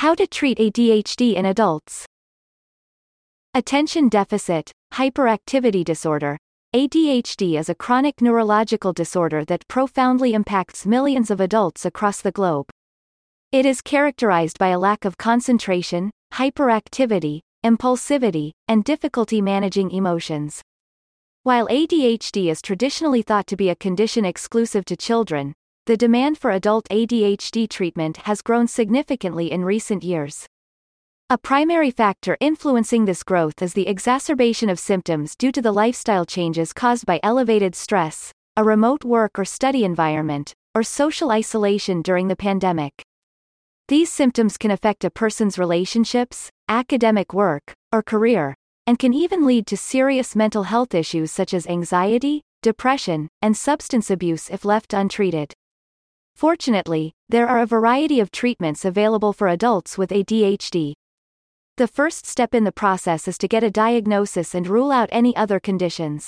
How to treat ADHD in adults. Attention deficit, hyperactivity disorder. ADHD is a chronic neurological disorder that profoundly impacts millions of adults across the globe. It is characterized by a lack of concentration, hyperactivity, impulsivity, and difficulty managing emotions. While ADHD is traditionally thought to be a condition exclusive to children, the demand for adult ADHD treatment has grown significantly in recent years. A primary factor influencing this growth is the exacerbation of symptoms due to the lifestyle changes caused by elevated stress, a remote work or study environment, or social isolation during the pandemic. These symptoms can affect a person's relationships, academic work, or career, and can even lead to serious mental health issues such as anxiety, depression, and substance abuse if left untreated. Fortunately, there are a variety of treatments available for adults with ADHD. The first step in the process is to get a diagnosis and rule out any other conditions.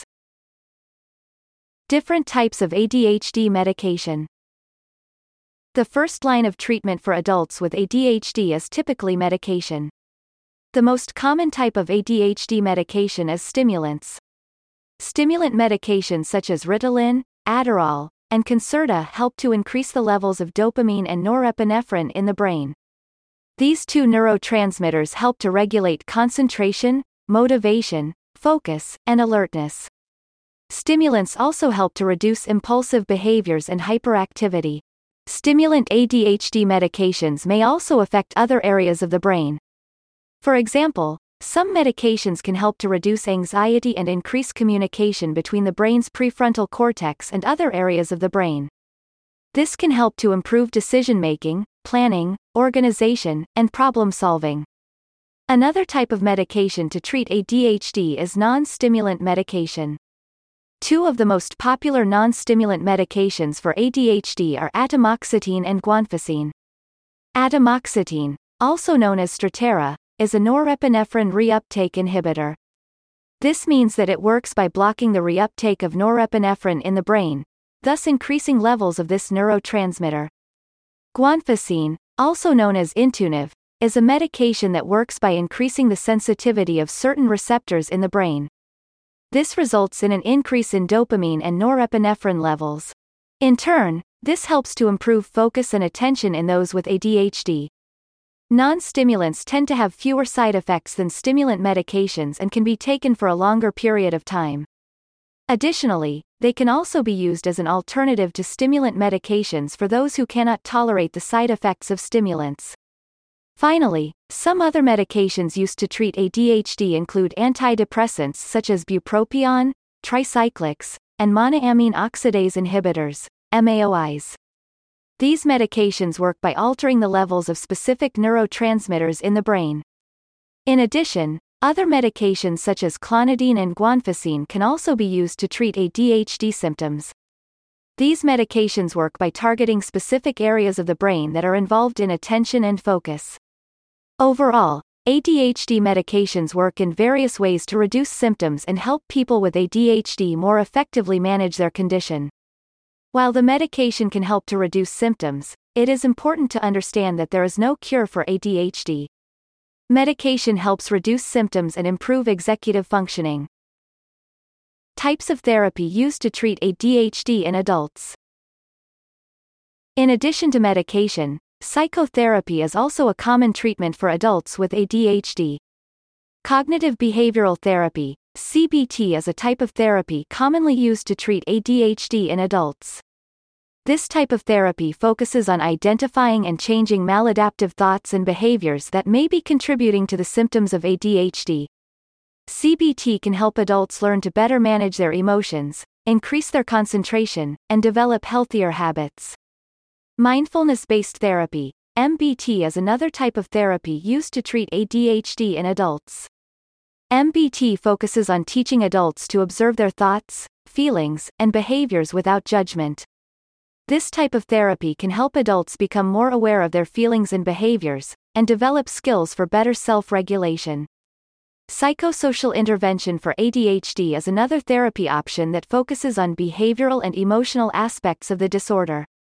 Different types of ADHD medication. The first line of treatment for adults with ADHD is typically medication. The most common type of ADHD medication is stimulants. Stimulant medications such as Ritalin, Adderall, and Concerta help to increase the levels of dopamine and norepinephrine in the brain. These two neurotransmitters help to regulate concentration, motivation, focus, and alertness. Stimulants also help to reduce impulsive behaviors and hyperactivity. Stimulant ADHD medications may also affect other areas of the brain. For example, some medications can help to reduce anxiety and increase communication between the brain's prefrontal cortex and other areas of the brain. This can help to improve decision-making, planning, organization, and problem-solving. Another type of medication to treat ADHD is non-stimulant medication. Two of the most popular non-stimulant medications for ADHD are atomoxetine and guanfacine. Atomoxetine, also known as Strattera, is a norepinephrine reuptake inhibitor. This means that it works by blocking the reuptake of norepinephrine in the brain, thus increasing levels of this neurotransmitter. Guanfacine, also known as Intuniv, is a medication that works by increasing the sensitivity of certain receptors in the brain. This results in an increase in dopamine and norepinephrine levels. In turn, this helps to improve focus and attention in those with ADHD. Non-stimulants tend to have fewer side effects than stimulant medications and can be taken for a longer period of time. Additionally, they can also be used as an alternative to stimulant medications for those who cannot tolerate the side effects of stimulants. Finally, some other medications used to treat ADHD include antidepressants such as bupropion, tricyclics, and monoamine oxidase inhibitors, MAOIs. These medications work by altering the levels of specific neurotransmitters in the brain. In addition, other medications such as clonidine and guanfacine can also be used to treat ADHD symptoms. These medications work by targeting specific areas of the brain that are involved in attention and focus. Overall, ADHD medications work in various ways to reduce symptoms and help people with ADHD more effectively manage their condition. While the medication can help to reduce symptoms, it is important to understand that there is no cure for ADHD. Medication helps reduce symptoms and improve executive functioning. Types of therapy used to treat ADHD in adults. In addition to medication, psychotherapy is also a common treatment for adults with ADHD. Cognitive behavioral therapy, CBT, is a type of therapy commonly used to treat ADHD in adults. This type of therapy focuses on identifying and changing maladaptive thoughts and behaviors that may be contributing to the symptoms of ADHD. CBT can help adults learn to better manage their emotions, increase their concentration, and develop healthier habits. Mindfulness-based therapy, MBT, is another type of therapy used to treat ADHD in adults. MBT focuses on teaching adults to observe their thoughts, feelings, and behaviors without judgment. This type of therapy can help adults become more aware of their feelings and behaviors, and develop skills for better self-regulation. Psychosocial intervention for ADHD is another therapy option that focuses on behavioral and emotional aspects of the disorder.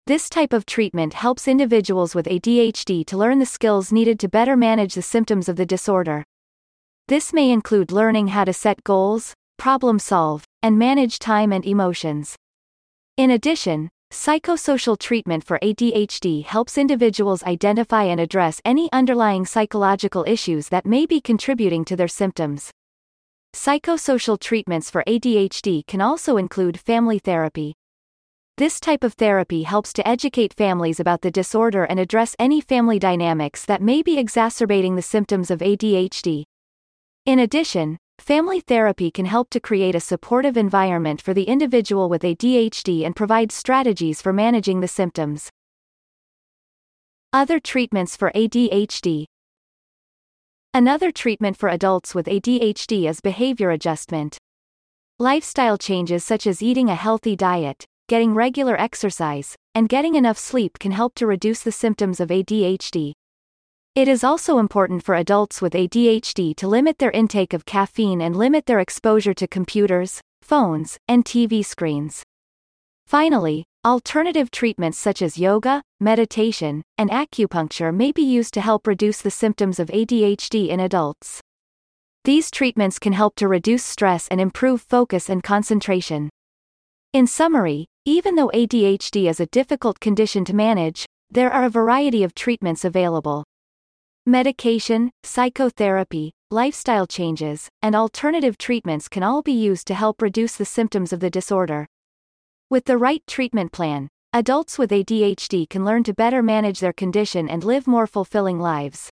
This type of treatment helps individuals with ADHD to learn the skills needed to better manage the symptoms of the disorder. This may include learning how to set goals, problem solve, and manage time and emotions. In addition, psychosocial treatment for ADHD helps individuals identify and address any underlying psychological issues that may be contributing to their symptoms. Psychosocial treatments for ADHD can also include family therapy. This type of therapy helps to educate families about the disorder and address any family dynamics that may be exacerbating the symptoms of ADHD. In addition, family therapy can help to create a supportive environment for the individual with ADHD and provide strategies for managing the symptoms. Other treatments for ADHD. Another treatment for adults with ADHD is behavior adjustment. Lifestyle changes such as eating a healthy diet, getting regular exercise, and getting enough sleep can help to reduce the symptoms of ADHD. It is also important for adults with ADHD to limit their intake of caffeine and limit their exposure to computers, phones, and TV screens. Finally, alternative treatments such as yoga, meditation, and acupuncture may be used to help reduce the symptoms of ADHD in adults. These treatments can help to reduce stress and improve focus and concentration. In summary, even though ADHD is a difficult condition to manage, there are a variety of treatments available. Medication, psychotherapy, lifestyle changes, and alternative treatments can all be used to help reduce the symptoms of the disorder. With the right treatment plan, adults with ADHD can learn to better manage their condition and live more fulfilling lives.